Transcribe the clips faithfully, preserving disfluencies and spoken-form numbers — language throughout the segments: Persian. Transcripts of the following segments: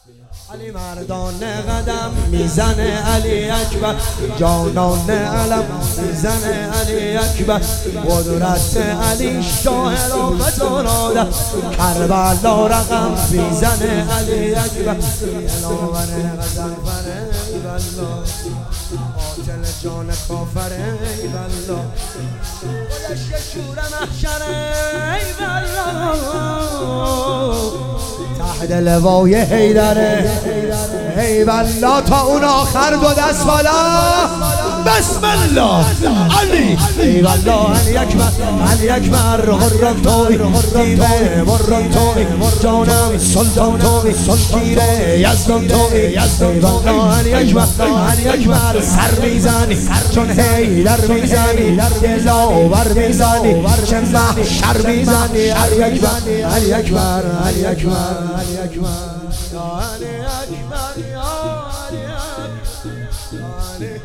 علی مردانه قدم میزنه علی اکبر، جانان علم میزنه علی اکبر، قدرت علی شاه را بزناده، کربلا رقم میزنه علی اکبر، ناوره غزل فره ای والله، قاتل جان کافره ای والله، گلشت شور محشره ای والله، تحت لوای حیدره ای والله، تا اون آخر دو دست بالا بسم الله علی ای والله، علی اکبر علی اکبر، حرم توی دیوه مرم توی جانم سلطان توی شیر یزدان توی ای والله، علی اکبر علی اکبر، سر میزنی چون حیدر میزنی، دلاور میزنی چه محشر میزنی، علی اکبر علی اکبر علی اکبر علی اکبر یا علی اکبر یا علی اکبر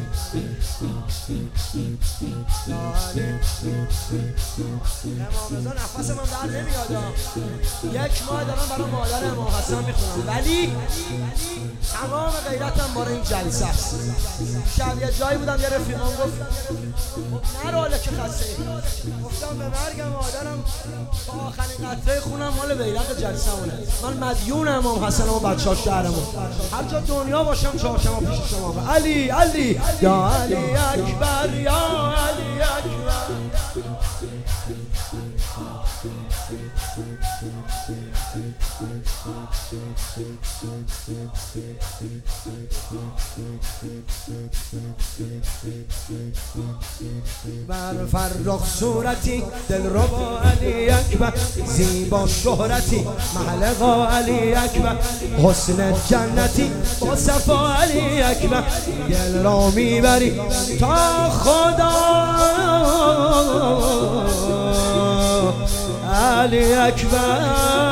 امام رضا نفس من در نمیاد، یک ماه دارم برای مادر امام حسن میخونم، ولی تمام غیرتم برای این جلسه است. شب یه جایی بودم یه رفیقام گفت نرو حالا که خسته ای، گفتم به مرگ مادرم تا آخرین قطره خونم مال غیرت جلسه مونه، من مدیون امام حسن و بچه ها شهرمون، هر جا دنیا باشم چهارشنبه پیش شما. علی علی یا علی اکبر یا علی اکبر، بر فرخ صورتی دل ربا علی اکبر، زیبا شهرتی محلقا علی اکبر، حسن جنتی با صفا علی اکبر، دل را میبری تا خدا علی اکبر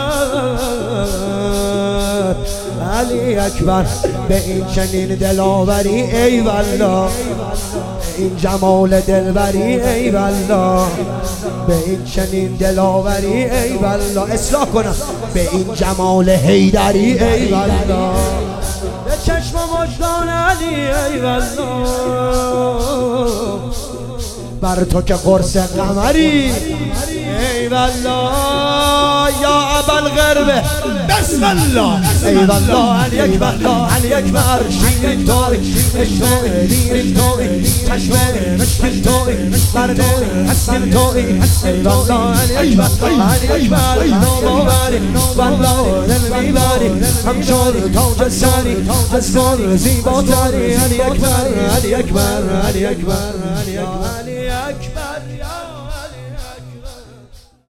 علی اکبر، به این چنین دلاوری ای والله، این جمال دلبری ای والله، به این چنین دلاوری ای والله، اصلاح کنم به این جمال حیدری ای والله، به چشم مجدان علی ای والله، بر تو که قرص قمری ای والله یا ابوالغربه بسم الله ای والله، علی اکبر علی اکبر، شیر توی عشق دیر توی چشم مشک توی مرد حسن توی ای والله، علی اکبر علی اکبر، نامآوری والله دل میبری همچون تاج سری از گل زیباتری، علی اکبر علی اکبر علی اکبر علی اکبر علی اکبر.